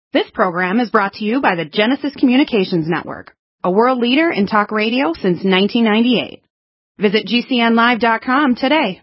This program is brought to you by the Genesis Communications Network, a world leader in talk radio since 1998. Visit GCNlive.com today.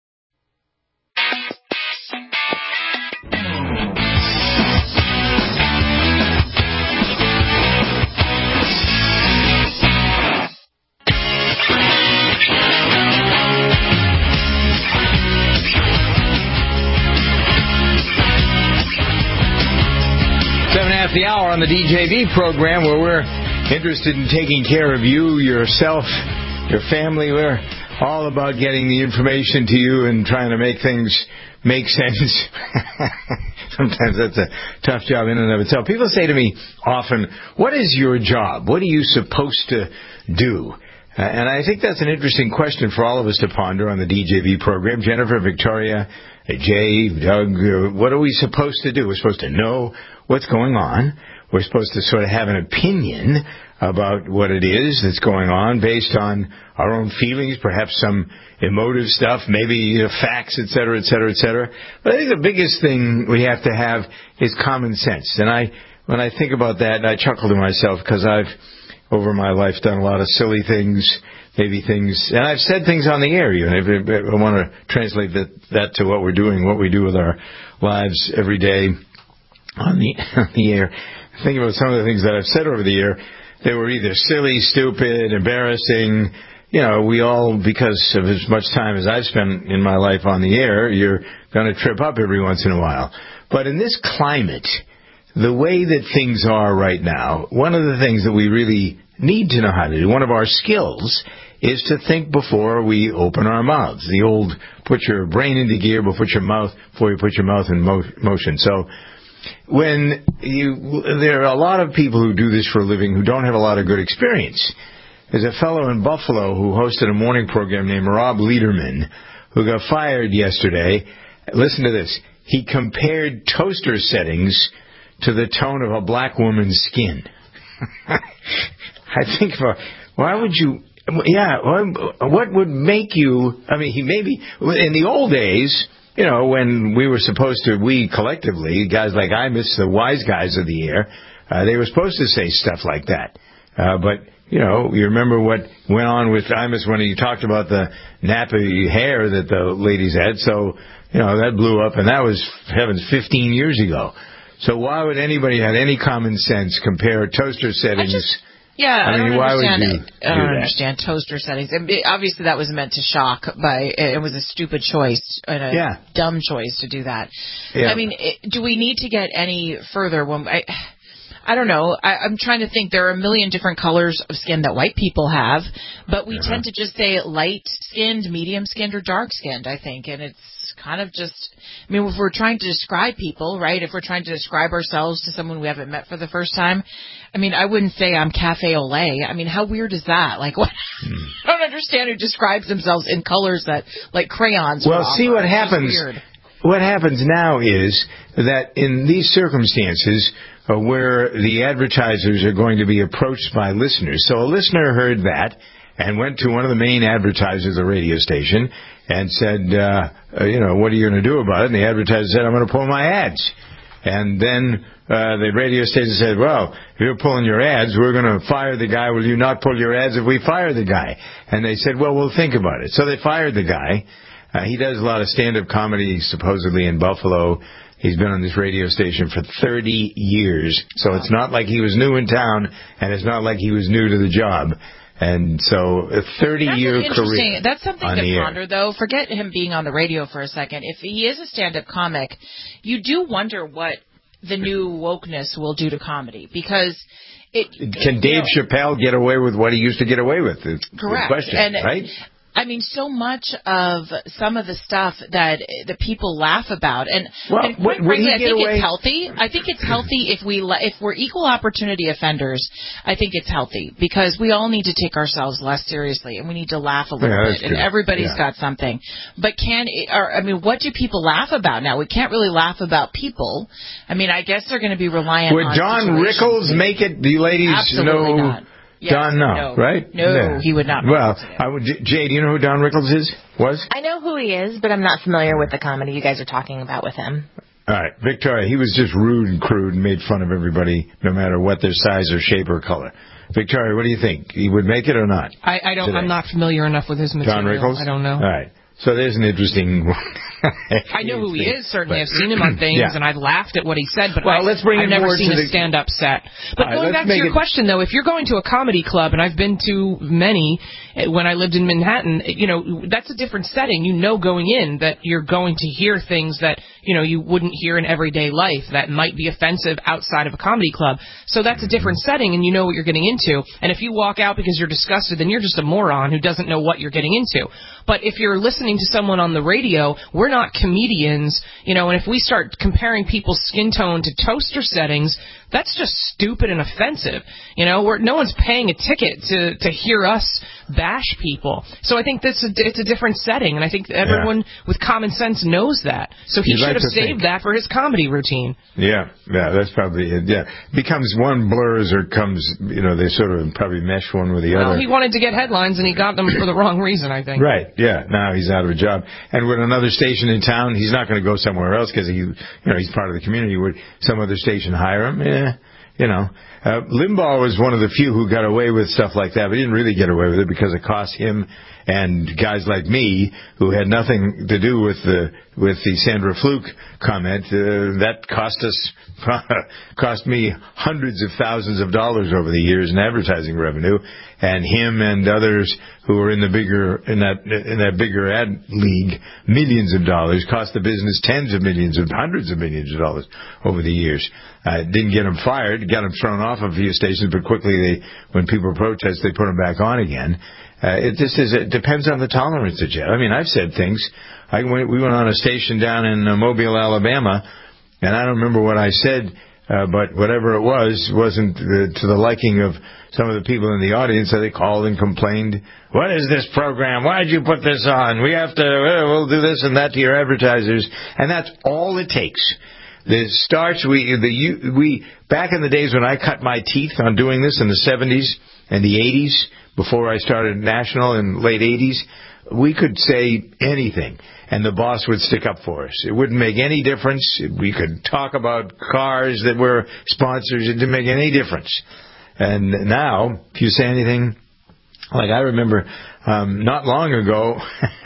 The hour on the DJV program, where we're interested in taking care of you, yourself, your family. We're all about getting the information to you and trying to make things make sense. Sometimes that's a tough job in and of itself. People say to me often, what is your job? What are you supposed to do? And I think that's an interesting question for all of us to ponder on the DJV program. Jennifer, Victoria, Jay, Doug, what are we supposed to do? We're supposed to know what's going on. We're supposed to sort of have an opinion about what it is that's going on based on our own feelings, perhaps some emotive stuff, maybe facts, et cetera, et cetera, et cetera. But I think the biggest thing we have to have is common sense. And when I think about that, I chuckle to myself because I've, over my life, done a lot of silly things, maybe things, and I've said things on the air. I want to translate that to what we're doing, what we do with our lives every day on the air. Think about some of the things that I've said over the year. They were either silly, stupid, embarrassing. We all, because of as much time as I've spent in my life on the air, you're going to trip up every once in a while. But in this climate, the way that things are right now, one of the things that we really need to know how to do, one of our skills, is to think before we open our mouths. The old put your brain into gear before you put your mouth in motion. So there are a lot of people who do this for a living who don't have a lot of good experience. There's a fellow in Buffalo who hosted a morning program named Rob Lederman who got fired yesterday. Listen to this. He compared toaster settings to the tone of a black woman's skin. I think, why would you... Yeah, what would make you... he maybe... In the old days, when we were we collectively, guys like Imus, the wise guys of the air, they were supposed to say stuff like that. But, you remember what went on with Imus when he talked about the nappy hair that the ladies had. So, that blew up, and that was, 15 years ago. So why would anybody have any common sense compare toaster settings... I don't why understand would you I don't understand toaster settings. Obviously, that was meant to shock, it was a stupid choice and a dumb choice to do that. Yeah. Do we need to get any further? I don't know. I'm trying to think. There are a million different colors of skin that white people have, but we tend to just say light-skinned, medium-skinned, or dark-skinned, I think, and it's kind of just, if we're trying to describe people, right, if we're trying to describe ourselves to someone we haven't met for the first time, I wouldn't say I'm cafe au lait. How weird is that? What? I don't understand who describes themselves in colors that, like crayons. Well, see what happens. What happens now is that in these circumstances where the advertisers are going to be approached by listeners, so a listener heard that and went to one of the main advertisers of the radio station and said, what are you going to do about it? And the advertiser said, I'm going to pull my ads. And then the radio station said, well, if you're pulling your ads, we're going to fire the guy. Will you not pull your ads if we fire the guy? And they said, well, we'll think about it. So they fired the guy. He does a lot of stand-up comedy, supposedly in Buffalo. He's been on this radio station for 30 years. So it's not like he was new in town, and it's not like he was new to the job. And so a 30-year career. That's something to ponder, though. Forget him being on the radio for a second. If he is a stand-up comic, you do wonder what the new wokeness will do to comedy. Because Can Dave Chappelle get away with what he used to get away with? Correct. The question, right? So much of some of the stuff that the people laugh about, and quite frankly, I think it's healthy. I think it's healthy if we're equal opportunity offenders. I think it's healthy because we all need to take ourselves less seriously, and we need to laugh a little bit. And everybody's got something. But what do people laugh about now? We can't really laugh about people. I guess they're going to be reliant. Would Don Rickles make it? The ladies Absolutely know. Not. Yes, Don, no, right? No, he would not. Well, Jay, do you know who Don Rickles was? I know who he is, but I'm not familiar with the comedy you guys are talking about with him. All right, Victoria, he was just rude and crude and made fun of everybody, no matter what their size or shape or color. Victoria, what do you think? He would make it or not? I don't. Today? I'm not familiar enough with his material. John Rickles? I don't know. All right. So there's an interesting I know who he is, certainly. I've seen him on things, and I've laughed at what he said, but I've never seen a stand-up set. But going back to your question, though, if you're going to a comedy club, and I've been to many when I lived in Manhattan, that's a different setting. Going in that you're going to hear things that, you wouldn't hear in everyday life that might be offensive outside of a comedy club. So that's a different setting, and you know what you're getting into. And if you walk out because you're disgusted, then you're just a moron who doesn't know what you're getting into. But if you're listening to someone on the radio, we're not comedians, and if we start comparing people's skin tone to toaster settings, that's just stupid and offensive. No one's paying a ticket to hear us bash people. So I think it's a different setting, and I think everyone with common sense knows that. So he should have saved that for his comedy routine. Yeah, that's probably it. Yeah, becomes one blurs or comes, they sort of probably mesh one with the other. Well, he wanted to get headlines, and he got them for the wrong reason, I think. Right. Yeah. Now he's out of a job, and with another station in town, he's not going to go somewhere else because he's part of the community. Would some other station hire him? Limbaugh was one of the few who got away with stuff like that, but he didn't really get away with it because it cost him and guys like me who had nothing to do with the Sandra Fluke comment. That cost me hundreds of thousands of dollars over the years in advertising revenue, and him and others who were in that bigger ad league, millions of dollars, cost the business hundreds of millions of dollars over the years. Didn't get them fired, got them thrown off a few stations, but quickly when people protest, they put them back on again. It depends on the tolerance that you have. I mean, I've said things. We went on a station down in Mobile, Alabama, and I don't remember what I said, but whatever it wasn't to the liking of some of the people in the audience. So they called and complained, "What is this program? Why did you put this on? We'll do this and that to your advertisers." And that's all it takes. The starch, we back in the days when I cut my teeth on doing this in the 70s and the 80s, before I started national in late 80s, we could say anything, and the boss would stick up for us. It wouldn't make any difference. We could talk about cars that were sponsors. It didn't make any difference. And now, if you say anything, like I remember not long ago,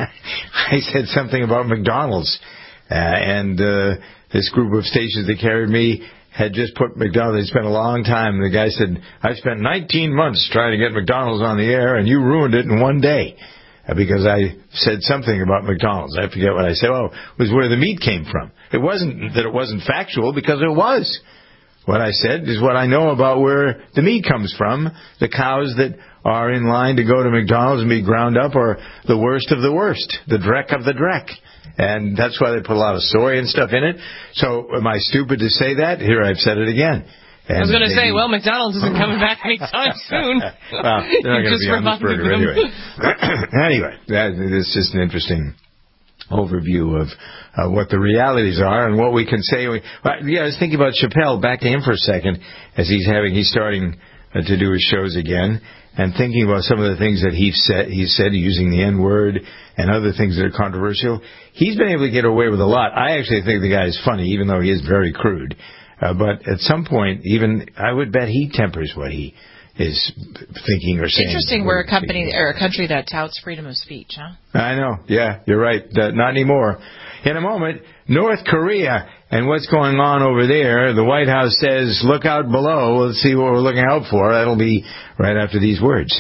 I said something about McDonald's, and this group of stations that carried me had just put McDonald's. They spent a long time. The guy said, "I spent 19 months trying to get McDonald's on the air, and you ruined it in one day." Because I said something about McDonald's. I forget what I said. Oh, it was where the meat came from. It wasn't that it wasn't factual, because it was. What I said is what I know about where the meat comes from. The cows that are in line to go to McDonald's and be ground up are the worst of the worst, the dreck of the dreck. And that's why they put a lot of soy and stuff in it. So am I stupid to say that? Here, I've said it again. And I was going to say, McDonald's isn't coming back anytime soon. Well, they're not going to be on this burger anyway. Anyway, it's just an interesting overview of what the realities are and what we can say. I was thinking about Chappelle, back to him for a second, as he's starting to do his shows again, and thinking about some of the things that he said using the N-word and other things that are controversial. He's been able to get away with a lot. I actually think the guy is funny, even though he is very crude. But at some point, even I would bet he tempers what he is thinking or saying. Interesting, we're a country that touts freedom of speech, huh? I know. Yeah, you're right. Not anymore. In a moment, North Korea and what's going on over there. The White House says, look out below. Let's see what we're looking out for. That'll be right after these words.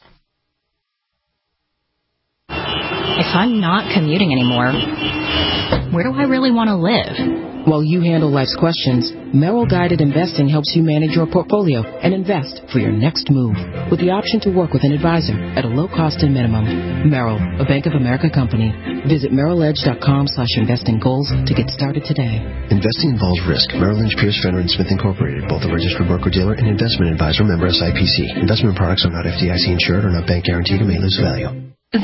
If I'm not commuting anymore, where do I really want to live? While you handle life's questions, Merrill Guided Investing helps you manage your portfolio and invest for your next move with the option to work with an advisor at a low cost and minimum. Merrill, a Bank of America company. Visit merrilledge.com/investing goals to get started today. Investing involves risk. Merrill Lynch, Pierce, Fenner & Smith Incorporated, both a registered broker-dealer and investment advisor, member SIPC. Investment products are not FDIC insured or not bank guaranteed and may lose value. These may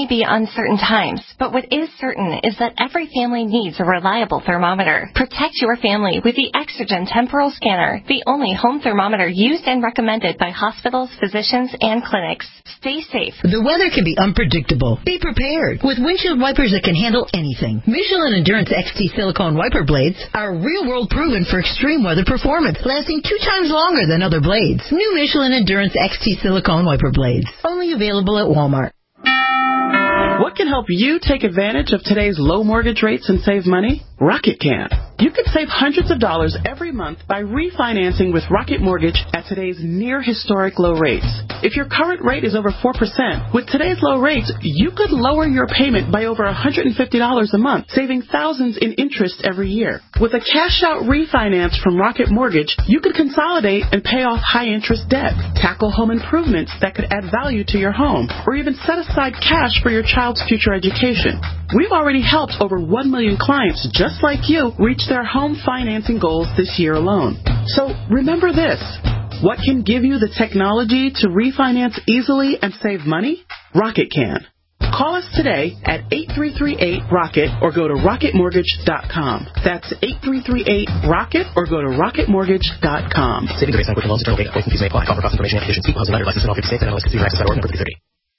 may be uncertain times, but what is certain is that every family needs a reliable thermometer. Protect your family with the Exergen Temporal Scanner, the only home thermometer used and recommended by hospitals, physicians, and clinics. Stay safe. The weather can be unpredictable. Be prepared with windshield wipers that can handle anything. Michelin Endurance XT silicone wiper blades are real-world proven for extreme weather performance, lasting 2 times longer than other blades. New Michelin Endurance XT silicone wiper blades, only available at Walmart. What can help you take advantage of today's low mortgage rates and save money? Rocket can. You can save hundreds of dollars every month by refinancing with Rocket Mortgage at today's near historic low rates. If your current rate is over 4%, with today's low rates, you could lower your payment by over $150 a month, saving thousands in interest every year. With a cash-out refinance from Rocket Mortgage, you could consolidate and pay off high-interest debt, tackle home improvements that could add value to your home, or even set aside cash for your child's future education. We've already helped over 1 million clients just like you reach their home financing goals this year alone. So remember this. What can give you the technology to refinance easily and save money? Rocket can. Call us today at 8338-ROCKET or go to rocketmortgage.com. That's 8338-ROCKET or go to rocketmortgage.com. Savings are based on quick and loans, internal data, points and fees may apply. Call for cost information and conditions. Equal housing lender license in all 50 states and NMLS Consumer Access.org number 5030.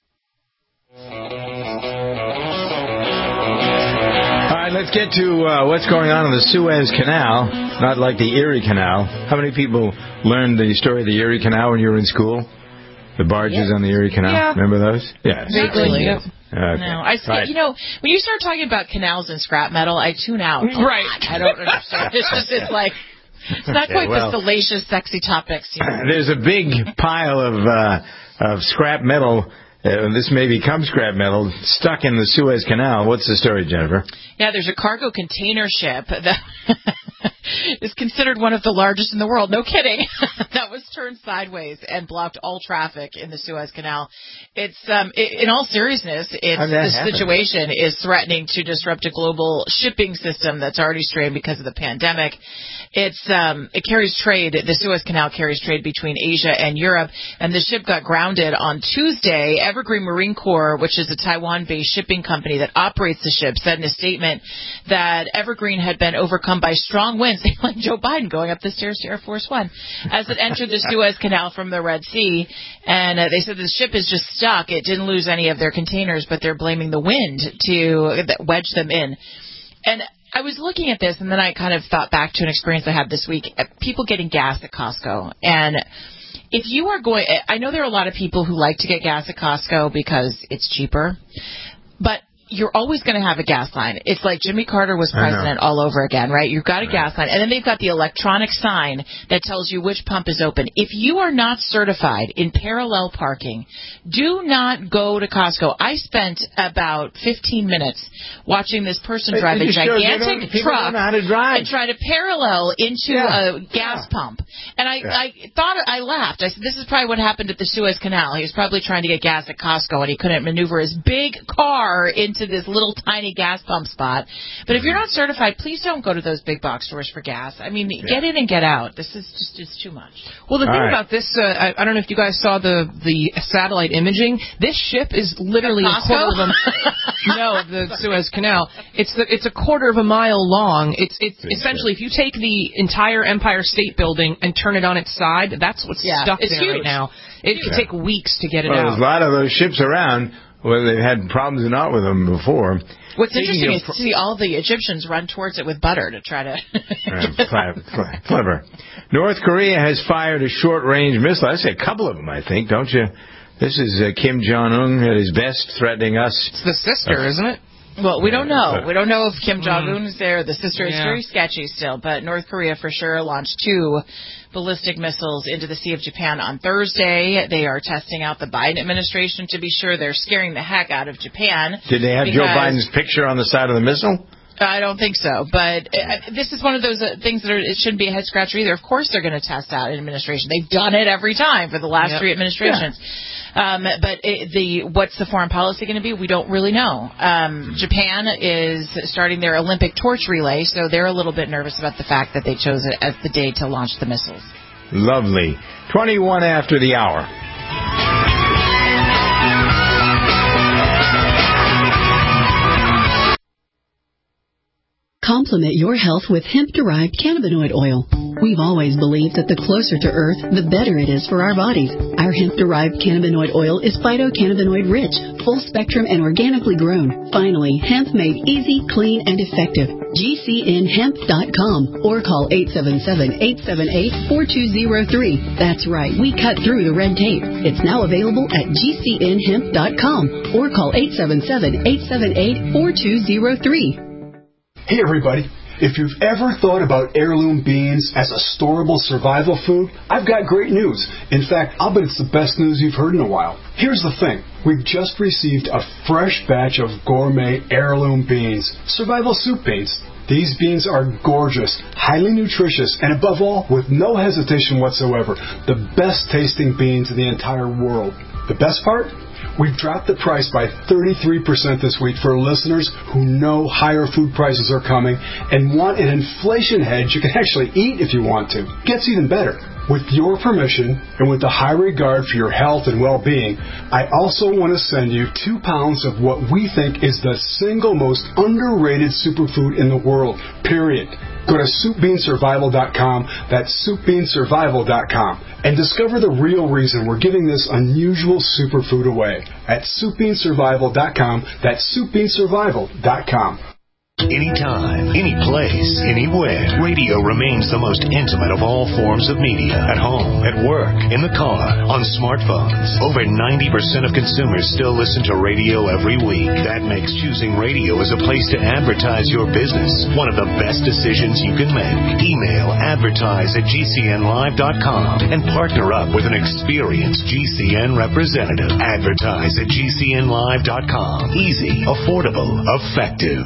Let's get to what's going on in the Suez Canal, not like the Erie Canal. How many people learned the story of the Erie Canal when you were in school? The barges on the Erie Canal? Yeah. Remember those? Yeah. Vaguely. Yep. Okay. No, right. When you start talking about canals and scrap metal, I tune out. Right. I don't understand. It's like... It's not quite the salacious, sexy topics. There's a big pile of scrap metal. This may become scrap metal stuck in the Suez Canal. What's the story, Jennifer? Yeah, there's a cargo container ship that is considered one of the largest in the world. No kidding. That was turned sideways and blocked all traffic in the Suez Canal. It's in all seriousness, this situation is threatening to disrupt a global shipping system that's already strained because of the pandemic. It carries trade. The Suez Canal carries trade between Asia and Europe, and the ship got grounded on Tuesday. Evergreen Marine Corps, which is a Taiwan-based shipping company that operates the ship, said in a statement that Evergreen had been overcome by strong winds, like Joe Biden going up the stairs to Air Force One, as it entered the Suez Canal from the Red Sea. And they said the ship is just stuck. It didn't lose any of their containers, but they're blaming the wind to wedge them in. And I was looking at this, and then I kind of thought back to an experience I had this week. People getting gas at Costco. And if you are going, I know there are a lot of people who like to get gas at Costco because it's cheaper, but you're always going to have a gas line. It's like Jimmy Carter was president all over again, right? You've got a gas line, and then they've got the electronic sign that tells you which pump is open. If you are not certified in parallel parking, do not go to Costco. I spent about 15 minutes watching this person drive a gigantic truck and try to parallel into a gas pump. And I thought, I laughed. I said, this is probably what happened at the Suez Canal. He was probably trying to get gas at Costco, and he couldn't maneuver his big car into this little tiny gas pump spot. But if you're not certified, please don't go to those big box stores for gas. I mean, get in and get out. This is just, it's too much. Well, the thing about this, I don't know if you guys saw the satellite imaging. This ship is literally a quarter of the Suez Canal. It's a quarter of a mile long. It's essentially, if you take the entire Empire State Building and turn it on its side, that's what's stuck there right now. It could take weeks to get it out. There's a lot of those ships around. Well, they've had problems not with them before. What's interesting is to see all the Egyptians run towards it with butter to try to... Clever. North Korea has fired a short-range missile. I say a couple of them, I think, don't you? This is Kim Jong-un at his best threatening us. It's the sister, isn't it? Well, we don't know. We don't know if Kim Jong-un is there. The sister is very sketchy still. But North Korea for sure launched 2 ballistic missiles into the Sea of Japan on Thursday. They are testing out the Biden administration to be sure. They're scaring the heck out of Japan. Did they have Joe Biden's picture on the side of the missile? I don't think so, but this is one of those things that it shouldn't be a head scratcher either. Of course they're going to test out an administration. They've done it every time for the last 3 administrations. But what's the foreign policy going to be? We don't really know. Japan is starting their Olympic torch relay, so they're a little bit nervous about the fact that they chose it as the day to launch the missiles. Lovely. 21 after the hour. Complement your health with hemp-derived cannabinoid oil. We've always believed that the closer to Earth, the better it is for our bodies. Our hemp-derived cannabinoid oil is phytocannabinoid-rich, full-spectrum, and organically grown. Finally, hemp made easy, clean, and effective. GCNhemp.com or call 877-878-4203. That's right, we cut through the red tape. It's now available at GCNhemp.com or call 877-878-4203. Hey everybody, if you've ever thought about heirloom beans as a storable survival food, I've got great news. In fact, I'll bet it's the best news you've heard in a while. Here's the thing. We've just received a fresh batch of gourmet heirloom beans, survival soup beans. These beans are gorgeous, highly nutritious, and above all, with no hesitation whatsoever, the best tasting beans in the entire world. The best part? We've dropped the price by 33% this week for listeners who know higher food prices are coming and want an inflation hedge you can actually eat if you want to. Gets even better. With your permission and with the high regard for your health and well-being, I also want to send you 2 pounds of what we think is the single most underrated superfood in the world, period. Go to SoupBeanSurvival.com, that's SoupBeanSurvival.com, and discover the real reason we're giving this unusual superfood away at SoupBeanSurvival.com, that's SoupBeanSurvival.com. Anytime, any place, anywhere, radio remains the most intimate of all forms of media. At home, at work, in the car, on smartphones. Over 90% of consumers still listen to radio every week. That makes choosing radio as a place to advertise your business one of the best decisions you can make. Email advertise@gcnlive.com and partner up with an experienced GCN representative. Advertise at gcnlive.com. Easy, affordable, effective.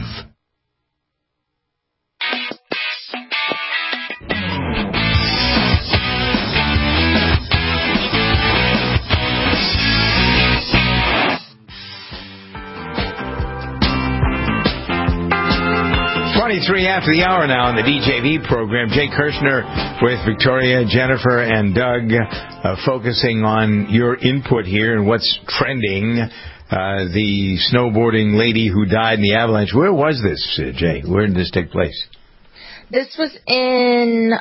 After the hour now on the DJV program. Jay Kirshner with Victoria, Jennifer, and Doug focusing on your input here and what's trending. The snowboarding lady who died in the avalanche. Where was this, Jay? Where did this take place? This was in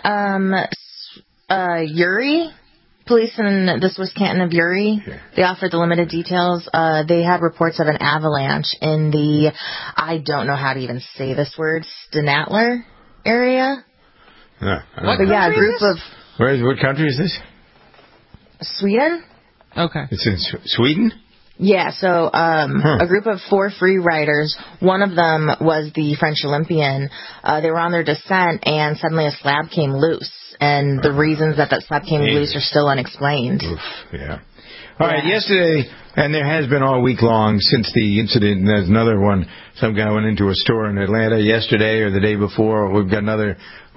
Uri. Police this was Canton of Uri. Sure. They offered the limited details. They had reports of an avalanche in the, I don't know how to even say this word, Stenatler area. A group of... What country is this? Sweden. Okay. It's in Sweden? Yeah, so a group of 4 free riders, one of them was the French Olympian. They were on their descent, and suddenly a slab came loose. And the reasons that slab came loose are still unexplained. Oof, yeah. All right, yesterday, and there has been all week long since the incident, and there's another one. Some guy went into a store in Atlanta yesterday or the day before. We've got another.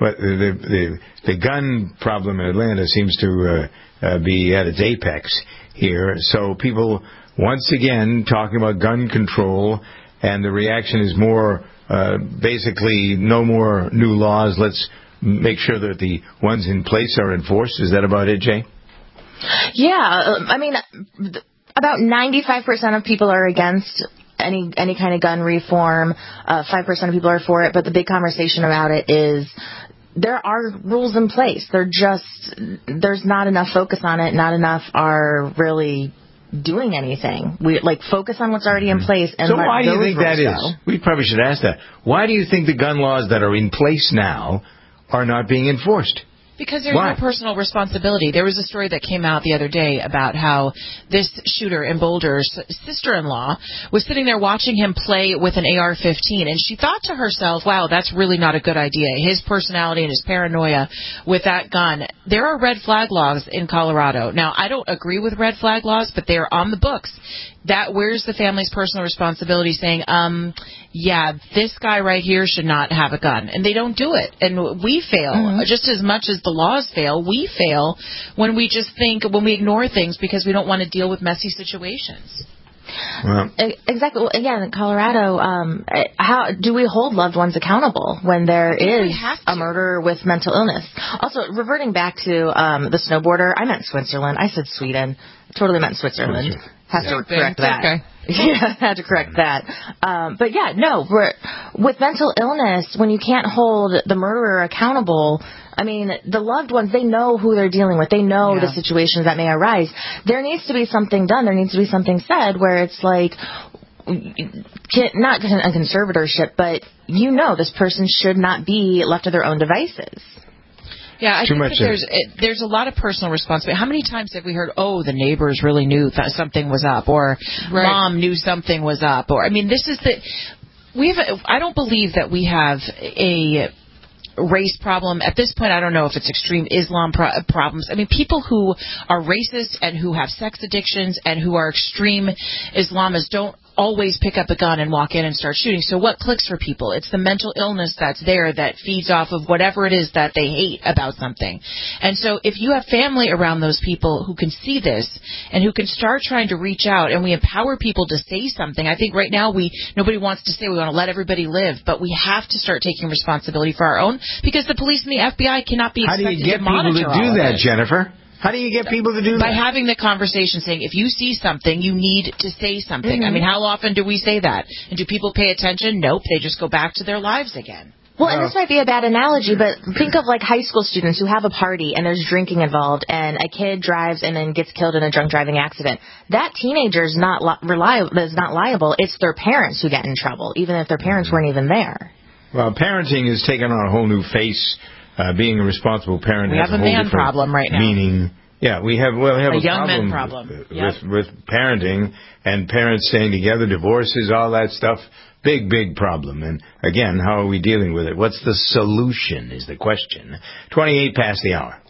The gun problem in Atlanta seems to be at its apex here. So people, once again, talking about gun control, and the reaction is more basically no more new laws. Let's make sure that the ones in place are enforced. Is that about it, Jay? Yeah, I mean, about 95% of people are against any kind of gun reform. 5% of people are for it, but the big conversation about it is there are rules in place. There's not enough focus on it. Not enough are really doing anything. We focus on what's already in place. And so why do you think that is? We probably should ask that. Why do you think the gun laws that are in place now are not being enforced? Because there's no personal responsibility. There was a story that came out the other day about how this shooter in Boulder's sister-in-law was sitting there watching him play with an AR-15, and she thought to herself, wow, that's really not a good idea. His personality and his paranoia with that gun. There are red flag laws in Colorado. Now, I don't agree with red flag laws, but they're on the books. Where's the family's personal responsibility saying, this guy right here should not have a gun? And they don't do it. And we fail just as much as the laws fail. We fail when we ignore things because we don't want to deal with messy situations. Well, exactly. Well, again, in Colorado, how do we hold loved ones accountable when there is a murderer with mental illness? Also, reverting back to the snowboarder, I meant Switzerland. I said Sweden. Totally meant Switzerland. Has to correct that. Okay. Yeah, had to correct that. But yeah, no, with mental illness, when you can't hold the murderer accountable, I mean, the loved ones, they know who they're dealing with. They know the situations that may arise. There needs to be something done. There needs to be something said where it's like, not a conservatorship, but this person should not be left to their own devices. Yeah, I think that there's a lot of personal responsibility. How many times have we heard, the neighbors really knew that something was up, or mom knew something was up, or, I mean, this is I don't believe that we have a race problem. At this point, I don't know if it's extreme Islam problems. I mean, people who are racist and who have sex addictions and who are extreme Islamists don't always pick up a gun and walk in and start shooting. So what clicks for people? It's the mental illness that's there that feeds off of whatever it is that they hate about something. And so if you have family around those people who can see this and who can start trying to reach out, and we empower people to say something. I think right now nobody wants to say we want to let everybody live, but we have to start taking responsibility for our own, because the police and the FBI cannot be expected to monitor all of it. How do you get people to do that, Jennifer? How do you get people to do that? By having the conversation, saying, if you see something, you need to say something. Mm-hmm. I mean, how often do we say that? And do people pay attention? Nope. They just go back to their lives again. Well, and this might be a bad analogy, but think of like high school students who have a party and there's drinking involved, and a kid drives and then gets killed in a drunk driving accident. That teenager is not liable. It's their parents who get in trouble, even if their parents weren't even there. Well, parenting has taken on a whole new face. Being a responsible parent has a whole different problem right now. Meaning, we have a young man problem with parenting and parents staying together, divorces, all that stuff. Big problem. And again, how are we dealing with it? What's the solution is the question. 28 past the hour.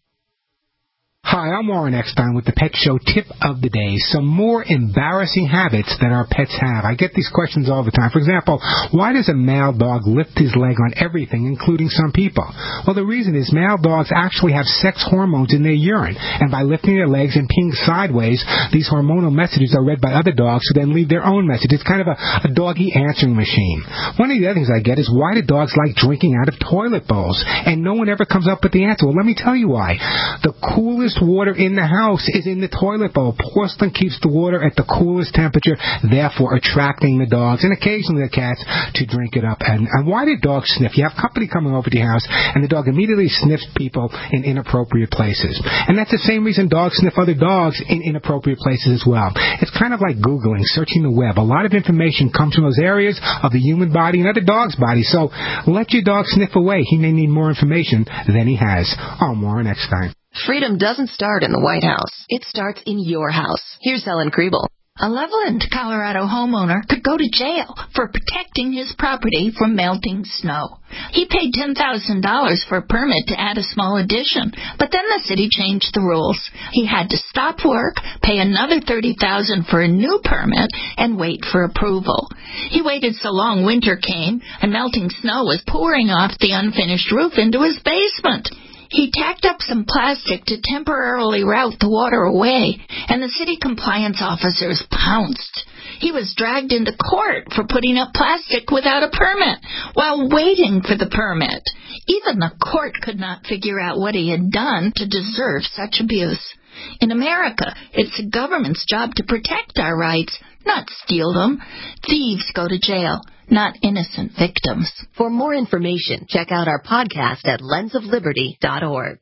Hi, I'm Warren Eckstein with the Pet Show Tip of the Day. Some more embarrassing habits that our pets have. I get these questions all the time. For example, why does a male dog lift his leg on everything, including some people? Well, the reason is male dogs actually have sex hormones in their urine, and by lifting their legs and peeing sideways, these hormonal messages are read by other dogs who then leave their own message. It's kind of a doggy answering machine. One of the other things I get is, why do dogs like drinking out of toilet bowls? And no one ever comes up with the answer. Well, let me tell you why. The coolest water in the house is in the toilet bowl. Porcelain keeps the water at the coolest temperature, therefore attracting the dogs and occasionally the cats to drink it up. And why do dogs sniff? You have company coming over to your house, and the dog immediately sniffs people in inappropriate places. And that's the same reason dogs sniff other dogs in inappropriate places as well. It's kind of like Googling, searching the web. A lot of information comes from those areas of the human body and other dogs' bodies. So let your dog sniff away. He may need more information than he has. I'm Warren Eckstein. Freedom doesn't start in the White House. It starts in your house. Here's Ellen Kriebel. A Loveland, Colorado homeowner could go to jail for protecting his property from melting snow. He paid $10,000 for a permit to add a small addition, but then the city changed the rules. He had to stop work, pay another $30,000 for a new permit, and wait for approval. He waited so long winter came, and melting snow was pouring off the unfinished roof into his basement. He tacked up some plastic to temporarily route the water away, and the city compliance officers pounced. He was dragged into court for putting up plastic without a permit while waiting for the permit. Even the court could not figure out what he had done to deserve such abuse. In America, it's the government's job to protect our rights, not steal them. Thieves go to jail, not innocent victims. For more information, check out our podcast at lensofliberty.org.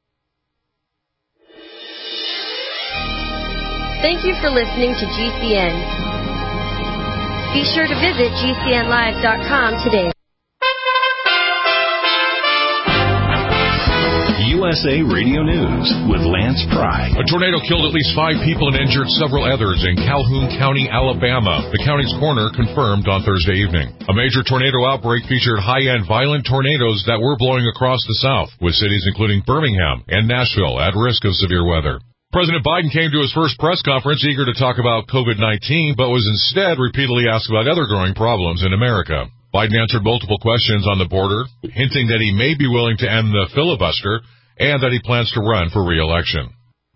Thank you for listening to GCN. Be sure to visit GCNlive.com today. USA Radio News with Lance Pry. A tornado killed at least 5 people and injured several others in Calhoun County, Alabama. The county's coroner confirmed on Thursday evening. A major tornado outbreak featured high-end violent tornadoes that were blowing across the South, with cities including Birmingham and Nashville at risk of severe weather. President Biden came to his first press conference eager to talk about COVID-19, but was instead repeatedly asked about other growing problems in America. Biden answered multiple questions on the border, hinting that he may be willing to end the filibuster and that he plans to run for re-election.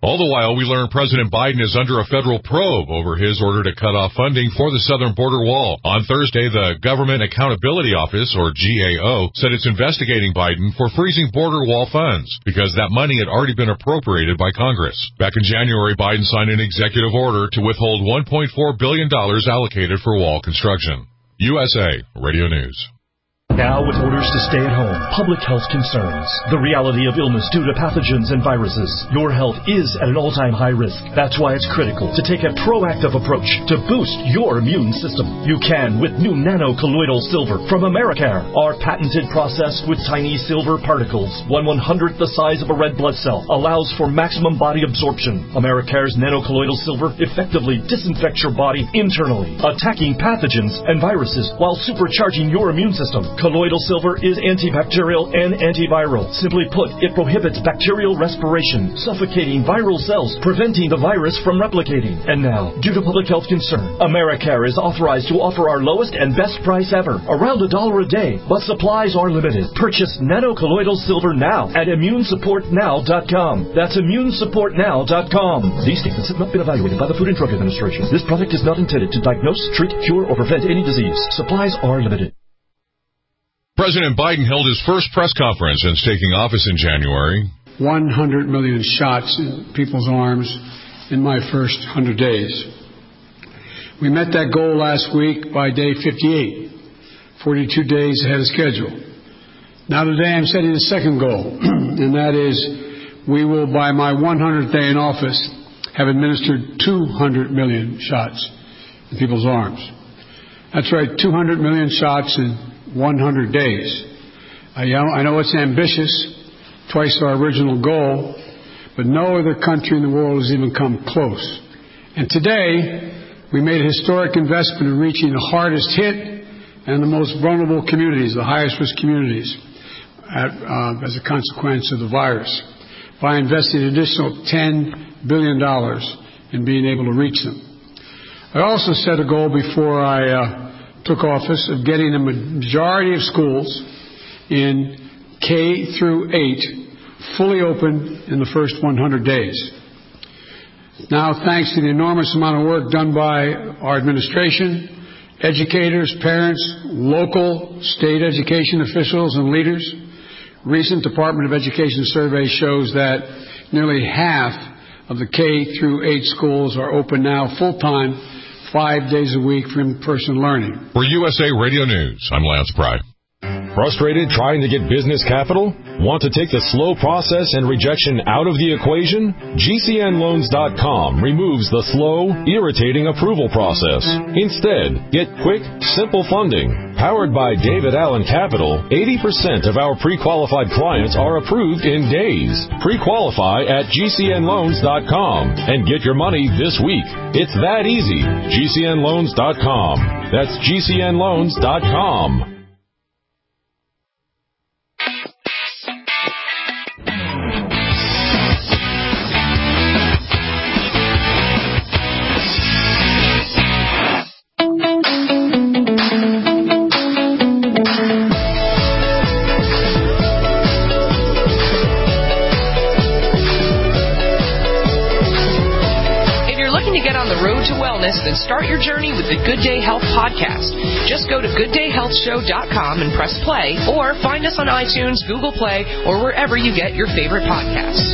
All the while, we learn President Biden is under a federal probe over his order to cut off funding for the southern border wall. On Thursday, the Government Accountability Office, or GAO, said it's investigating Biden for freezing border wall funds because that money had already been appropriated by Congress. Back in January, Biden signed an executive order to withhold $1.4 billion allocated for wall construction. USA Radio News. Now with orders to stay at home, public health concerns, the reality of illness due to pathogens and viruses, your health is at an all-time high risk. That's why it's critical to take a proactive approach to boost your immune system. You can with new nano-colloidal silver from Americare. Our patented process with tiny silver particles, 1/100th the size of a red blood cell, allows for maximum body absorption. Americare's nano-colloidal silver effectively disinfects your body internally, attacking pathogens and viruses while supercharging your immune system. Colloidal silver is antibacterial and antiviral. Simply put, it prohibits bacterial respiration, suffocating viral cells, preventing the virus from replicating. And now, due to public health concern, Americare is authorized to offer our lowest and best price ever, around $1 a day, but supplies are limited. Purchase nano-colloidal silver now at immunesupportnow.com. That's immunesupportnow.com. These statements have not been evaluated by the Food and Drug Administration. This product is not intended to diagnose, treat, cure, or prevent any disease. Supplies are limited. President Biden held his first press conference since taking office in January. 100 million shots in people's arms in my first 100 days. We met that goal last week by day 58, 42 days ahead of schedule. Now today I'm setting the second goal, and that is we will, by my 100th day in office, have administered 200 million shots in people's arms. That's right, 200 million shots in 100 days. I know it's ambitious, twice our original goal, but no other country in the world has even come close. And today, we made a historic investment in reaching the hardest hit and the most vulnerable communities, the highest risk communities, as a consequence of the virus, by investing an additional $10 billion in being able to reach them. I also set a goal before I took office of getting a majority of schools in K through 8 fully open in the first 100 days. Now, thanks to the enormous amount of work done by our administration, educators, parents, local, state education officials, and leaders, recent Department of Education survey shows that nearly half of the K through 8 schools are open now full-time, 5 days a week for in-person learning. For USA Radio News, I'm Lance Pry. Frustrated trying to get business capital? Want to take the slow process and rejection out of the equation? GCNloans.com removes the slow, irritating approval process. Instead, get quick, simple funding. Powered by David Allen Capital, 80% of our pre-qualified clients are approved in days. Pre-qualify at GCNloans.com and get your money this week. It's that easy. GCNloans.com. That's GCNloans.com. Then start your journey with the Good Day Health podcast. Just go to gooddayhealthshow.com and press play, or find us on iTunes, Google Play, or wherever you get your favorite podcasts.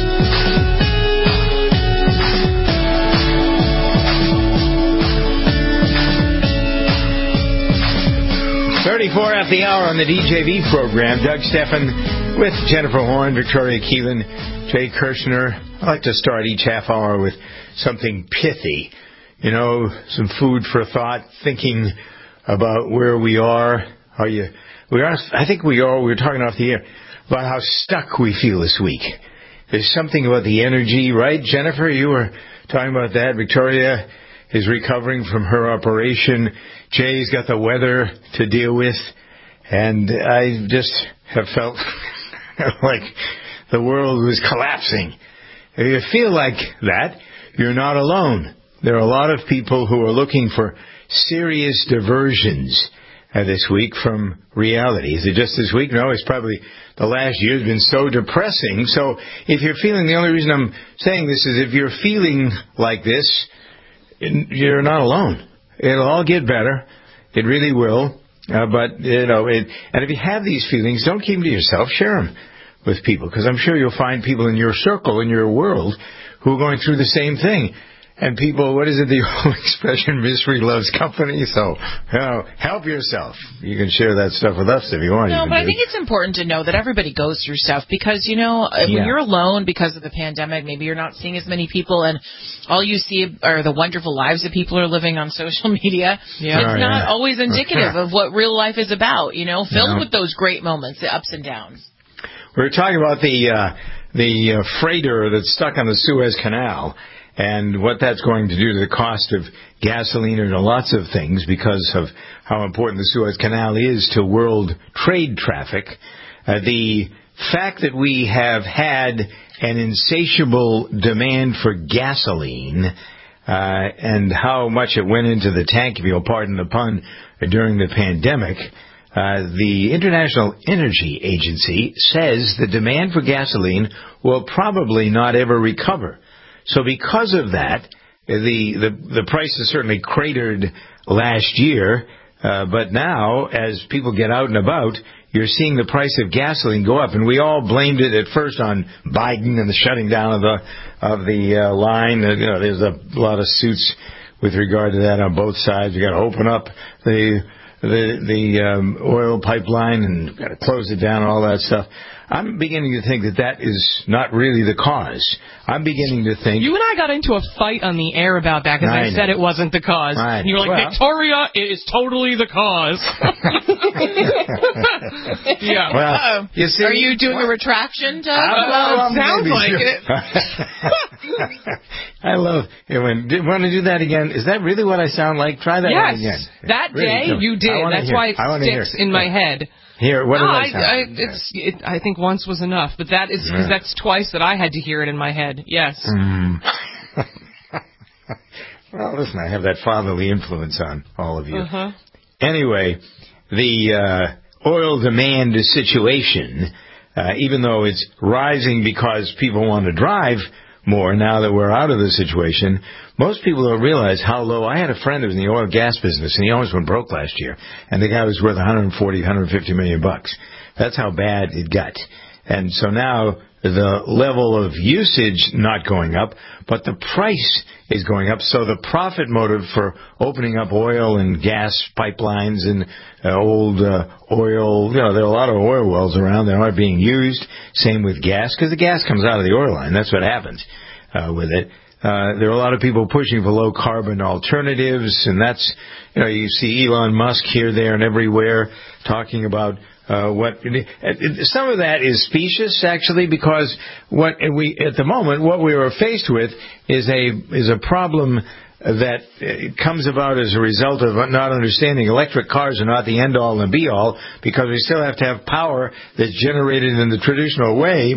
34 at the hour on the DJV program. Doug Stephan with Jennifer Horn, Victoria Keelan, Jay Kirshner. I like to start each half hour with something pithy. You know, some food for thought, thinking about where we are. I think we are. We were talking off the air about how stuck we feel this week. There's something about the energy, right? Jennifer, you were talking about that. Victoria is recovering from her operation. Jay's got the weather to deal with. And I just have felt like the world was collapsing. If you feel like that, you're not alone. There are a lot of people who are looking for serious diversions. this week from reality. Is it just this week? No, it's probably the last year has been so depressing. So if you're feeling, the only reason I'm saying this is if you're feeling like this, you're not alone. It'll all get better. It really will. But, and if you have these feelings, don't keep them to yourself. Share them with people, because I'm sure you'll find people in your circle, in your world, who are going through the same thing. And people, what is it, the old expression, misery loves company? So, help yourself. You can share that stuff with us if you want. No, but I think it's important to know that everybody goes through stuff because, when you're alone because of the pandemic, maybe you're not seeing as many people and all you see are the wonderful lives that people are living on social media. Yeah. It's not always indicative of what real life is about, filled with those great moments, the ups and downs. We were talking about the freighter that's stuck on the Suez Canal, and what that's going to do to the cost of gasoline and lots of things because of how important the Suez Canal is to world trade traffic. The fact that we have had an insatiable demand for gasoline and how much it went into the tank, if you'll pardon the pun, during the pandemic, the International Energy Agency says the demand for gasoline will probably not ever recover. So because of that, the price has certainly cratered last year, but now, as people get out and about, you're seeing the price of gasoline go up. And we all blamed it at first on Biden and the shutting down of the line. There's a lot of suits with regard to that on both sides. You got to open up the oil pipeline and got to close it down and all that stuff. I'm beginning to think that is not really the cause. I'm beginning to think... You and I got into a fight on the air about that because I said it wasn't the cause. And you were like, Victoria is totally the cause. Yeah. Well, you see, are you doing a retraction, Doug? Sounds like it. I love it. Do you want to do that again? Is that really what I sound like? Try that one again. That day you did. That's why it sticks in my head. Here, what did I sound? I think once was enough, but that is because that's twice that I had to hear it in my head. Yes. Well, listen, I have that fatherly influence on all of you. Uh-huh. Anyway, the oil demand situation, even though it's rising because people want to drive more now that we're out of the situation, most people don't realize how low. I had a friend who was in the oil and gas business, and he almost went broke last year, and the guy was worth $140, $150 million. That's how bad it got. And so now the level of usage not going up, but the price is going up. So the profit motive for opening up oil and gas pipelines and old oil, there are a lot of oil wells around that aren't being used. Same with gas, because the gas comes out of the oil line. That's what happens with it. There are a lot of people pushing for low carbon alternatives, and that's, you see Elon Musk here, there, and everywhere talking about some of that is specious, actually, because at the moment, what we are faced with is a problem that comes about as a result of not understanding electric cars are not the end all and be all, because we still have to have power that's generated in the traditional way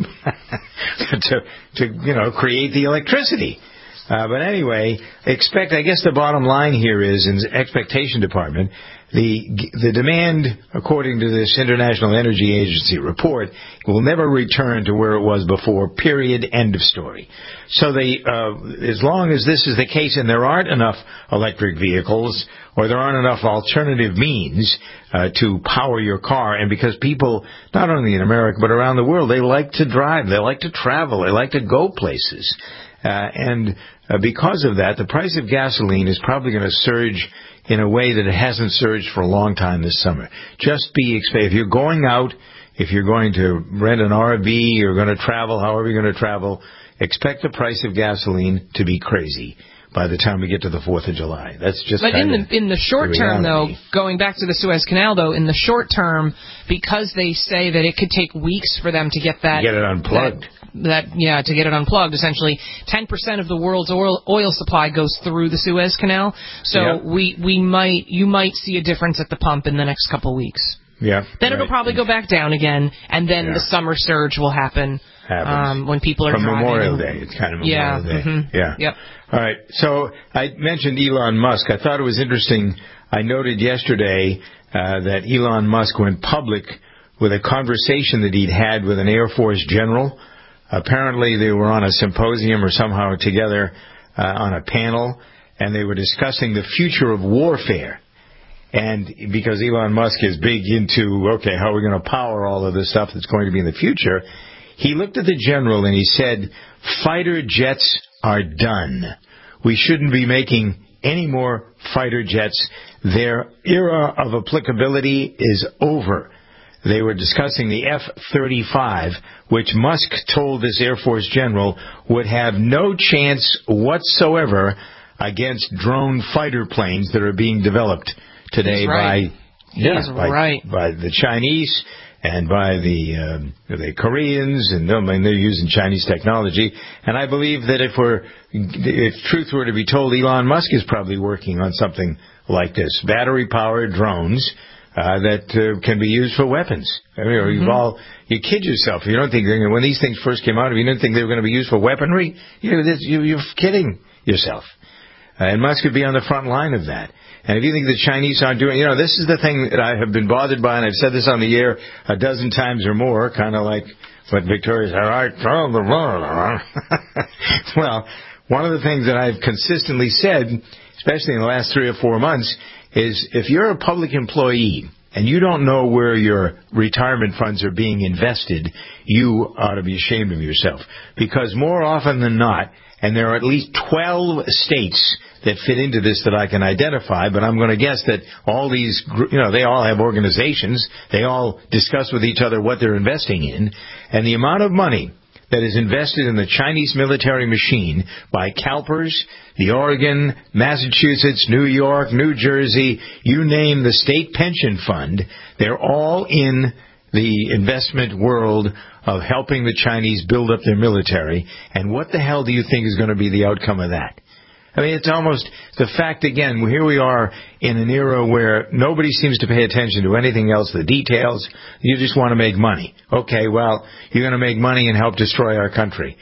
to create the electricity. But anyway, I guess the bottom line here is, in the expectation department, the demand, according to this International Energy Agency report, will never return to where it was before, period, end of story. So as long as this is the case and there aren't enough electric vehicles or there aren't enough alternative means to power your car, and because people, not only in America but around the world, they like to drive, they like to travel, they like to go places. And because of that, the price of gasoline is probably going to surge in a way that it hasn't surged for a long time this summer. Just if you're going out, if you're going to rent an RV, you're going to travel, however you're going to travel, expect the price of gasoline to be crazy by the time we get to the 4th of July. That's just. But in the short term, though, going back to the Suez Canal, though, in the short term, because they say that it could take weeks for them to get that. Get it unplugged. To get it unplugged, essentially 10% of the world's oil supply goes through the Suez Canal. So you might see a difference at the pump in the next couple of weeks. Yeah. Then it'll probably go back down again, and then the summer surge will happen when people are from driving. Memorial Day. It's kind of Memorial Day. Mm-hmm. Yeah. Yep. All right. So I mentioned Elon Musk. I thought it was interesting. I noted yesterday that Elon Musk went public with a conversation that he'd had with an Air Force general. Apparently they were on a symposium or somehow together on a panel, and they were discussing the future of warfare. And because Elon Musk is big into, okay, how are we going to power all of this stuff that's going to be in the future, he looked at the general and he said, fighter jets are done. We shouldn't be making any more fighter jets. Their era of applicability is over. They were discussing the F-35, which Musk told this Air Force general would have no chance whatsoever against drone fighter planes that are being developed today by the Chinese and by the Koreans, and they're using Chinese technology. And I believe that if truth were to be told, Elon Musk is probably working on something like this: battery-powered drones that can be used for weapons. I mean, you kid yourself. You don't think when these things first came out, if you didn't think they were going to be used for weaponry, you're kidding yourself. And Musk could be on the front line of that. And if you think the Chinese aren't doing, this is the thing that I have been bothered by, and I've said this on the air a dozen times or more, kind of like what Victoria said, well, one of the things that I've consistently said, especially in the last 3 or 4 months, is if you're a public employee and you don't know where your retirement funds are being invested, you ought to be ashamed of yourself. Because more often than not, and there are at least 12 states that fit into this that I can identify, but I'm going to guess that all these, they all have organizations. They all discuss with each other what they're investing in. And the amount of money that is invested in the Chinese military machine by CalPERS, the Oregon, Massachusetts, New York, New Jersey, you name the state pension fund, they're all in the investment world of helping the Chinese build up their military. And what the hell do you think is going to be the outcome of that? I mean, it's almost the fact, again, here we are in an era where nobody seems to pay attention to anything else, the details. You just want to make money. Okay, well, you're going to make money and help destroy our country.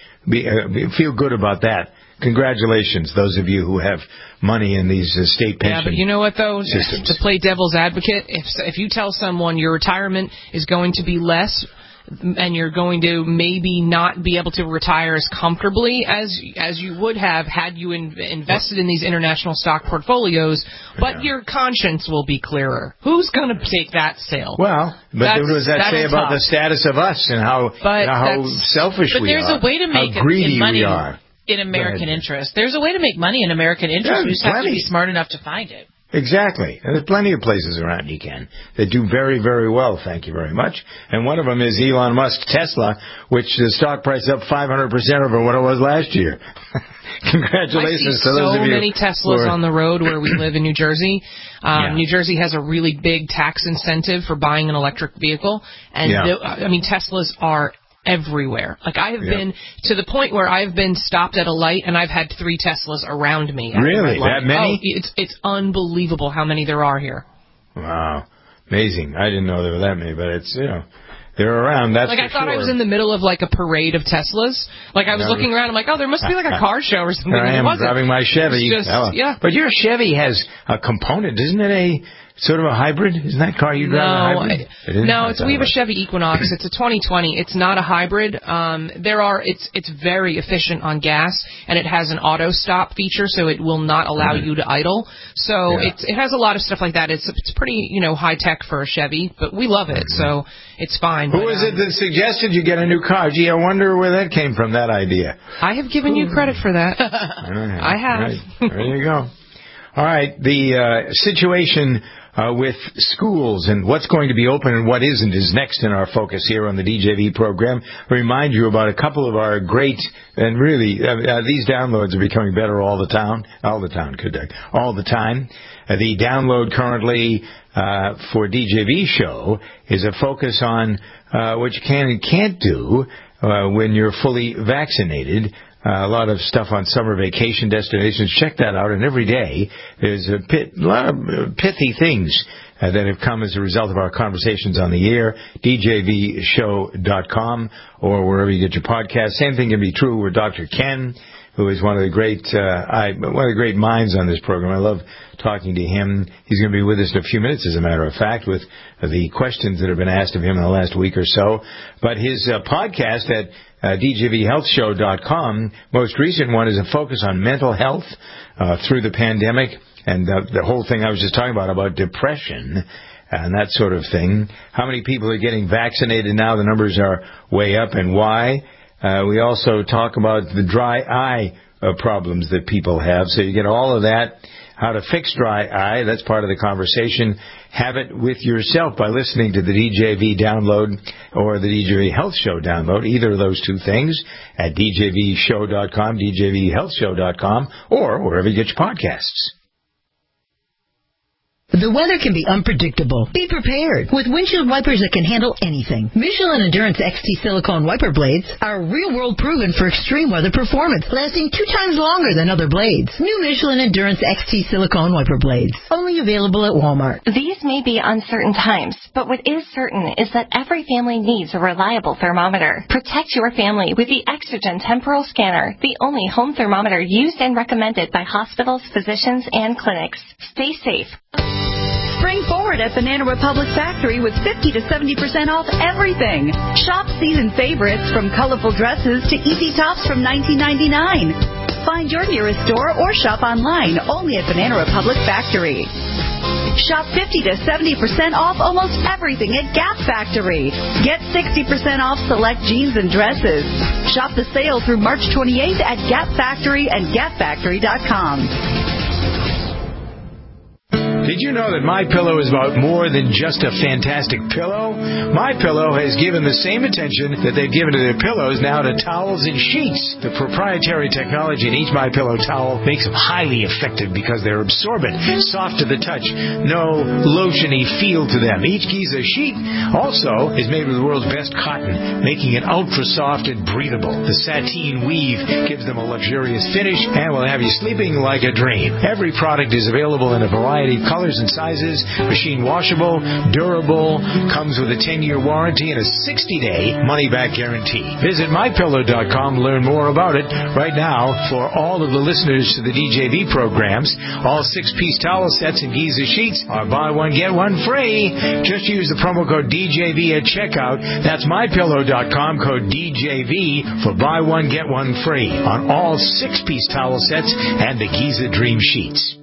Feel good about that. Congratulations, those of you who have money in these state pension systems. Yeah, but you know what, though? To play devil's advocate, if you tell someone your retirement is going to be less and you're going to maybe not be able to retire as comfortably as you would have had you invested in these international stock portfolios, but your conscience will be clearer. Who's going to take that sale? Well, but what does that say about the status of us and how selfish we are? But there's a way to make money in American interest. There's a way to make money in American interest. You just have to be smart enough to find it. Exactly. And there's plenty of places around you can that do very, very well, thank you very much. And one of them is Elon Musk's Tesla, which the stock price is up 500% over what it was last year. Congratulations to those of you. So many Teslas on the road where we live in New Jersey. New Jersey has a really big tax incentive for buying an electric vehicle. And Teslas are everywhere. Like I have been to the point where I've been stopped at a light and I've had 3 Teslas around me. Really? That many? Oh, it's unbelievable how many there are here. Wow. Amazing. I didn't know there were that many, but it's, they're around, that's for sure. I thought I was in the middle of like a parade of Teslas. Like I was looking around, I'm like, there must be like a car show or something. I am driving my Chevy. But your Chevy has a component, isn't it sort of a hybrid? Isn't that car you drive a hybrid? We have a Chevy Equinox. It's a 2020. It's not a hybrid. It's very efficient on gas, and it has an auto stop feature, so it will not allow you to idle. So it has a lot of stuff like that. It's pretty high tech for a Chevy, but we love it, so it's fine. Who was it that suggested you get a new car? Gee, I wonder where that came from, that idea. I have given you credit for that. I have. Right. There you go. All right, the situation with schools and what's going to be open and what isn't is next in our focus here on the DJV program. I remind you about a couple of our great, and really, these downloads are becoming better all the time. The download currently for DJV show is a focus on what you can and can't do when you're fully vaccinated. A lot of stuff on summer vacation destinations. Check that out. And every day there's a lot of pithy things that have come as a result of our conversations on the air. DJVshow.com or wherever you get your podcast. Same thing can be true with Dr. Ken. who is one of the great minds on this program. I love talking to him. He's going to be with us in a few minutes, as a matter of fact, with the questions that have been asked of him in the last week or so. But his podcast at DJVHealthShow.com, most recent one is a focus on mental health through the pandemic, and the whole thing I was just talking about depression and that sort of thing. How many people are getting vaccinated now? The numbers are way up, and why? We also talk about the dry eye problems that people have. So you get all of that. How to fix dry eye, that's part of the conversation. Have it with yourself by listening to the DJV download or the DJV Health Show download, either of those two things, at DJVShow.com, DJVHealthShow.com, or wherever you get your podcasts. The weather can be unpredictable. Be prepared with windshield wipers that can handle anything. Michelin Endurance XT silicone wiper blades are real-world proven for extreme weather performance, lasting 2 times longer than other blades. New Michelin Endurance XT silicone wiper blades, only available at Walmart. These may be uncertain times, but what is certain is that every family needs a reliable thermometer. Protect your family with the Exergen Temporal Scanner, the only home thermometer used and recommended by hospitals, physicians, and clinics. Stay safe. Spring forward at Banana Republic Factory with 50 to 70% off everything. Shop season favorites from colorful dresses to easy tops from $19.99. Find your nearest store or shop online only at Banana Republic Factory. Shop 50 to 70% off almost everything at Gap Factory. Get 60% off select jeans and dresses. Shop the sale through March 28th at Gap Factory and GapFactory.com. Did you know that MyPillow is about more than just a fantastic pillow? MyPillow has given the same attention that they've given to their pillows now to towels and sheets. The proprietary technology in each MyPillow towel makes them highly effective because they're absorbent, soft to the touch, no lotiony feel to them. Each Giza sheet also is made with the world's best cotton, making it ultra soft and breathable. The sateen weave gives them a luxurious finish and will have you sleeping like a dream. Every product is available in a variety of colors and sizes, machine washable, durable, comes with a 10-year warranty and a 60-day money-back guarantee. Visit MyPillow.com to learn more about it. Right now, for all of the listeners to the DJV programs, all 6-piece towel sets and Giza sheets are buy one, get one free. Just use the promo code DJV at checkout. That's MyPillow.com, code DJV for buy one, get one free on all 6-piece towel sets and the Giza Dream Sheets.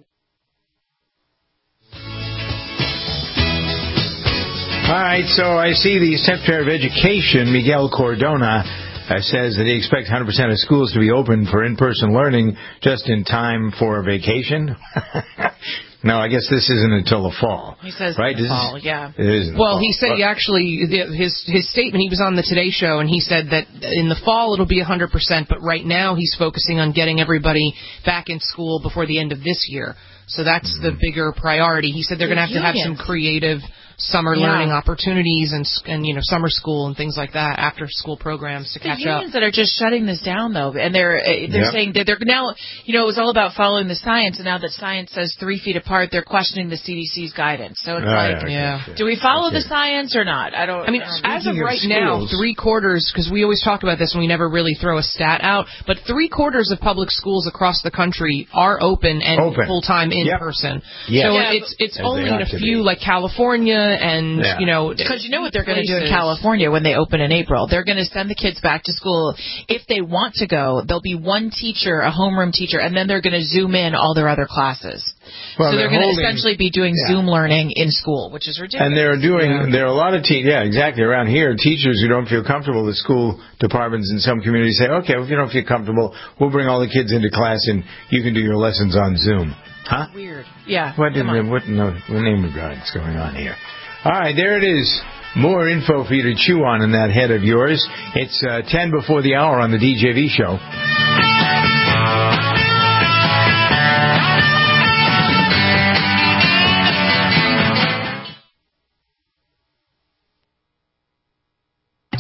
All right, so I see the Secretary of Education, Miguel Cardona, says that he expects 100% of schools to be open for in-person learning just in time for vacation. No, I guess this isn't until the fall. He says right? In the fall, yeah. It is in the fall. He said he actually, his statement, he was on the Today Show, and he said that in the fall it'll be 100%, but right now he's focusing on getting everybody back in school before the end of this year. So that's the bigger priority. He said they're going to have some creative summer learning opportunities and summer school and things like that, after school programs to catch up. The unions that are just shutting this down though, and they're saying that they're now, it was all about following the science, and now that science says 3 feet apart, they're questioning the CDC's guidance. So it's do we follow the science or not? I mean, as of right now, 3/4, because we always talk about this and we never really throw a stat out, but 3/4 of public schools across the country are open and full time in person. Yes. So it's only in a few like California. And, because you know what they're going to do in California when they open in April. They're going to send the kids back to school. If they want to go, there'll be one teacher, a homeroom teacher, and then they're going to Zoom in all their other classes. Well, so they're going to essentially be doing Zoom learning in school, which is ridiculous. And there are a lot of exactly, around here, teachers who don't feel comfortable. The school departments in some communities say, okay, if you don't feel comfortable, we'll bring all the kids into class and you can do your lessons on Zoom. Huh? Weird. Yeah. What name of God's going on here? All right, there it is. More info for you to chew on in that head of yours. It's 10 before the hour on the DJV show.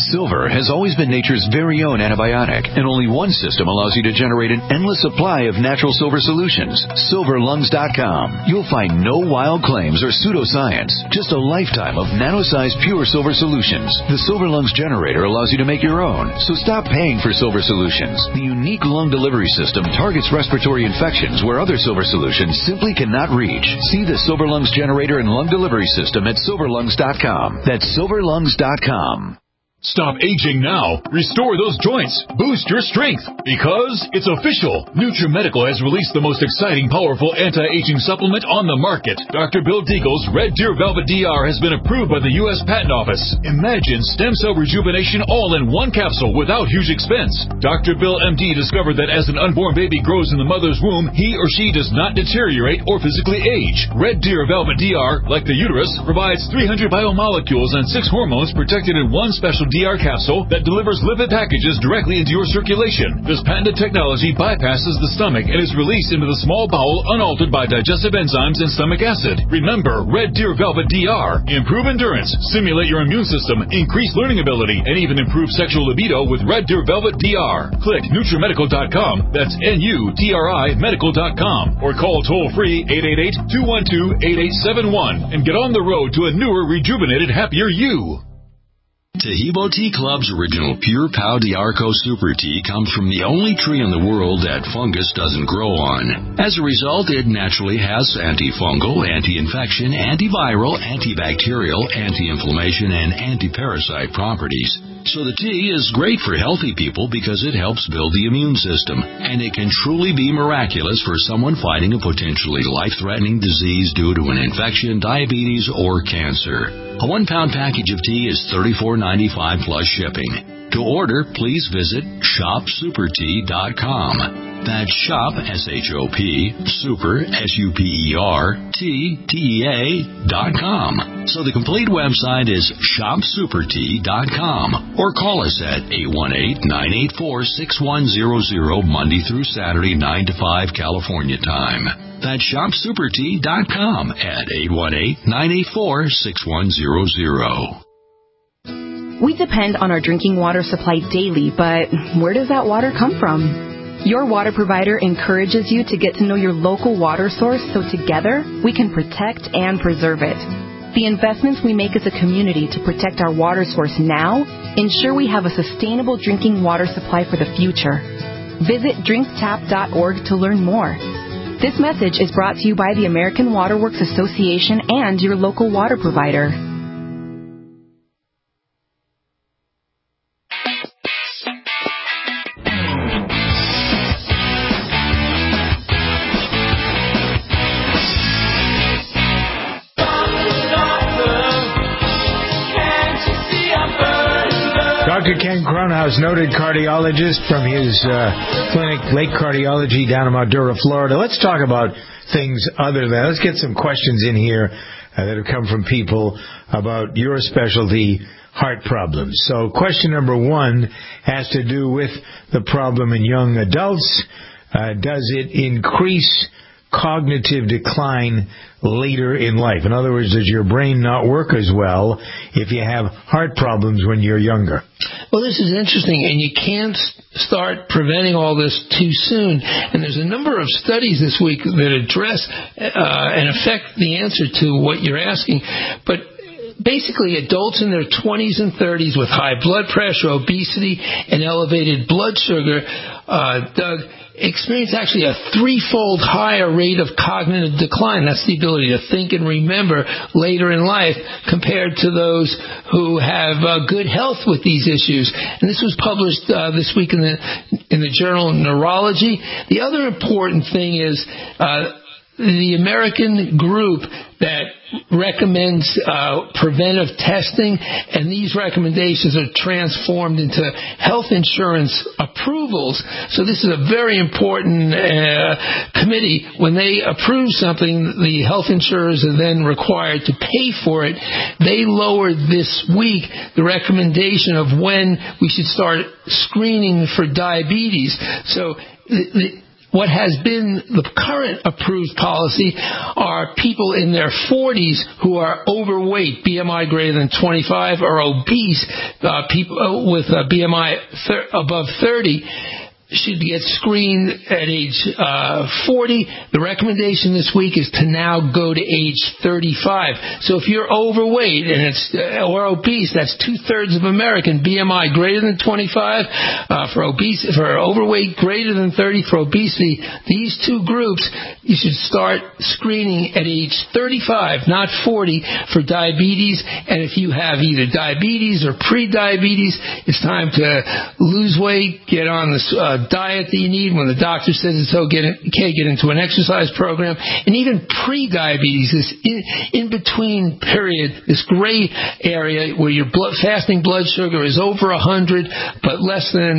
Silver has always been nature's very own antibiotic, and only one system allows you to generate an endless supply of natural silver solutions. SilverLungs.com. You'll find no wild claims or pseudoscience, just a lifetime of nano-sized pure silver solutions. The Silver Lungs generator allows you to make your own, so stop paying for silver solutions. The unique lung delivery system targets respiratory infections where other silver solutions simply cannot reach. See the Silver Lungs generator and lung delivery system at SilverLungs.com. That's SilverLungs.com. Stop aging now. Restore those joints. Boost your strength. Because it's official. NutriMedical has released the most exciting, powerful anti-aging supplement on the market. Dr. Bill Deagle's Red Deer Velvet DR has been approved by the U.S. Patent Office. Imagine stem cell rejuvenation all in one capsule without huge expense. Dr. Bill MD discovered that as an unborn baby grows in the mother's womb, he or she does not deteriorate or physically age. Red Deer Velvet DR, like the uterus, provides 300 biomolecules and 6 hormones protected in one special DR capsule that delivers lipid packages directly into your circulation. This patented technology bypasses the stomach and is released into the small bowel unaltered by digestive enzymes and stomach acid. Remember, Red Deer Velvet DR. Improve endurance, stimulate your immune system, increase learning ability, and even improve sexual libido with Red Deer Velvet DR. Click NutriMedical.com, that's NUTRI Medical.com, or call toll-free 888-212-8871 and get on the road to a newer, rejuvenated, happier you. Taheebo Tea Club's original Pure Pau d'Arco Super Tea comes from the only tree in the world that fungus doesn't grow on. As a result, it naturally has antifungal, anti-infection, antiviral, antibacterial, anti-inflammation, and anti-parasite properties. So the tea is great for healthy people because it helps build the immune system, and it can truly be miraculous for someone fighting a potentially life-threatening disease due to an infection, diabetes, or cancer. A 1-pound package of tea is $34.95 plus shipping. To order, please visit shopsupertea.com. That's shop, S-H-O-P, super, S-U-P-E-R, T-E-A.com. So the complete website is shopsupertea.com, or call us at 818-984-6100 Monday through Saturday, 9 to 5 California time. That's shopsupertea.com at 818-984-6100. We depend on our drinking water supply daily, but where does that water come from? Your water provider encourages you to get to know your local water source so together we can protect and preserve it. The investments we make as a community to protect our water source now ensure we have a sustainable drinking water supply for the future. Visit drinktap.org to learn more. This message is brought to you by the American Water Works Association and your local water provider. Dr. Ken Cronhaus, noted cardiologist from his clinic, Lake Cardiology, down in Madura, Florida. Let's talk about things other than, let's get some questions in here that have come from people about your specialty, heart problems. So question number 1 has to do with the problem in young adults. Does it increase cognitive decline later in life? In other words, does your brain not work as well if you have heart problems when you're younger? Well, this is interesting, and you can't start preventing all this too soon. And there's a number of studies this week that address and affect the answer to what you're asking. But basically, adults in their 20s and 30s with high blood pressure, obesity, and elevated blood sugar, Doug, experience actually a 3-fold higher rate of cognitive decline. That's the ability to think and remember later in life compared to those who have good health with these issues. And this was published this week in the Journal of Neurology. The other important thing is the American group that recommends preventive testing, and these recommendations are transformed into health insurance approvals. So this is a very important committee. When they approve something, the health insurers are then required to pay for it. They lowered this week the recommendation of when we should start screening for diabetes. So what has been the current approved policy are people in their 40s who are overweight, BMI greater than 25, or obese, people with a BMI above 30, should get screened at age 40. The recommendation this week is to now go to age 35. So if you're overweight and or obese, that's 2/3 of American. BMI greater than 25 for overweight greater than 30 for obesity. These two groups, you should start screening at age 35, not 40, for diabetes. And if you have either diabetes or pre-diabetes, it's time to lose weight, get on this diet that you need. When the doctor says it's okay, get into an exercise program. And even pre-diabetes, this in-between period, this gray area where your fasting blood sugar is over 100 but less than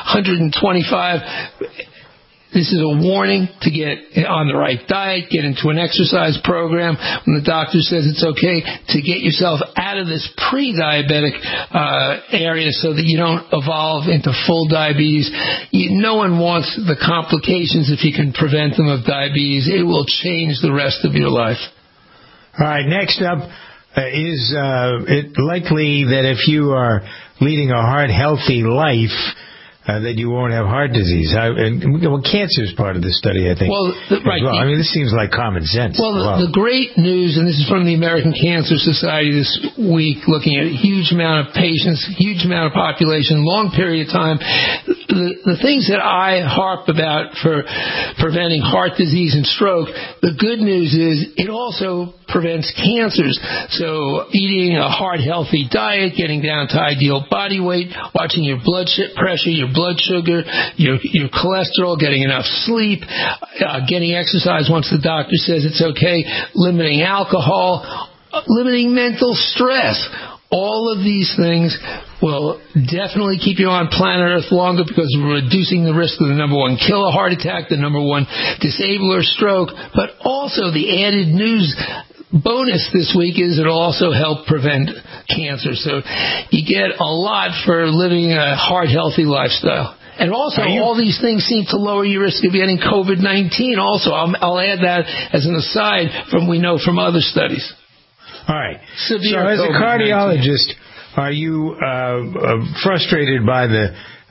125, this is a warning to get on the right diet, get into an exercise program. When the doctor says it's okay, to get yourself out of this pre-diabetic area so that you don't evolve into full diabetes. No one wants the complications if you can prevent them of diabetes. It will change the rest of your life. All right, next up, is it likely that if you are leading a heart-healthy life, that you won't have heart disease? Cancer is part of the study, I think. Well, right. Well. I mean, this seems like common sense. Well, the great news, and this is from the American Cancer Society this week, looking at a huge amount of patients, huge amount of population, long period of time. The things that I harp about for preventing heart disease and stroke, the good news is it also prevents cancers. So eating a heart-healthy diet, getting down to ideal body weight, watching your blood pressure, your blood sugar, your cholesterol, getting enough sleep, getting exercise once the doctor says it's okay, limiting alcohol, limiting mental stress. All of these things will definitely keep you on planet Earth longer because we're reducing the risk of the number one killer heart attack, the number one disabler stroke, but also the added news bonus this week is it'll also help prevent cancer. So you get a lot for living a heart-healthy lifestyle. And also, all these things seem to lower your risk of getting COVID-19 also. I'll add that as an aside from we know from other studies. All right. So as a cardiologist, are you frustrated by the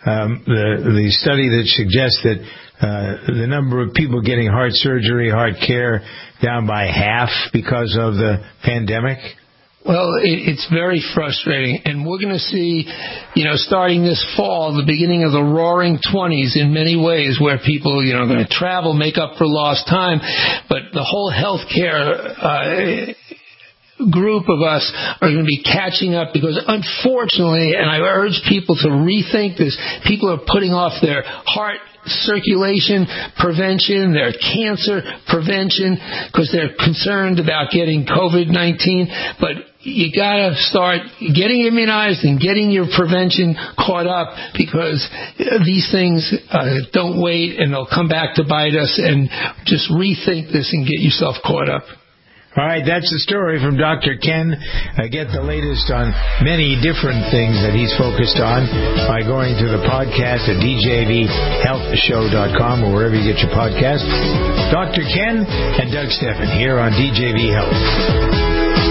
study that suggests that the number of people getting heart surgery, heart care, down by half because of the pandemic? Well, it's very frustrating, and we're going to see, starting this fall, the beginning of the roaring 20s in many ways, where people, are going to travel, make up for lost time, but the whole healthcare group of us are going to be catching up because, unfortunately, and I urge people to rethink this, people are putting off their heart circulation prevention, their cancer prevention, because they're concerned about getting COVID-19. But you got to start getting immunized and getting your prevention caught up, because these things don't wait, and they'll come back to bite us. And just rethink this and get yourself caught up. All right, that's the story from Dr. Ken. Get the latest on many different things that he's focused on by going to the podcast at djvhealthshow.com or wherever you get your podcast. Dr. Ken and Doug Steffen here on DJV Health.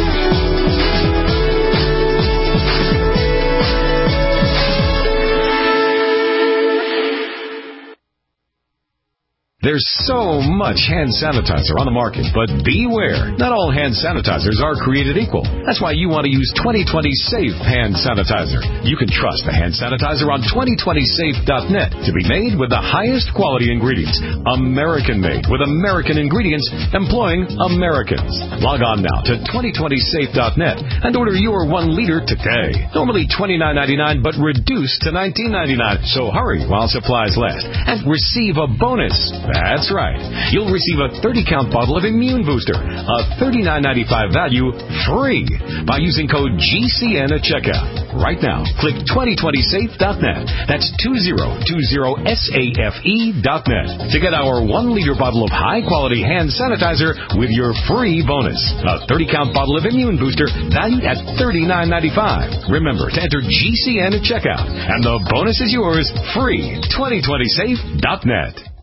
There's so much hand sanitizer on the market, but beware. Not all hand sanitizers are created equal. That's why you want to use 2020 Safe Hand Sanitizer. You can trust the hand sanitizer on 2020safe.net to be made with the highest quality ingredients. American-made with American ingredients employing Americans. Log on now to 2020safe.net and order your 1 liter today. Normally $29.99, but reduced to $19.99. So hurry while supplies last and receive a bonus. That's right. You'll receive a 30-count bottle of Immune Booster, a $39.95 value, free by using code GCN at checkout. Right now, click 2020safe.net. That's 2020safe.net to get our 1-liter bottle of high-quality hand sanitizer with your free bonus. A 30-count bottle of Immune Booster valued at $39.95. Remember to enter GCN at checkout, and the bonus is yours, free. 2020safe.net.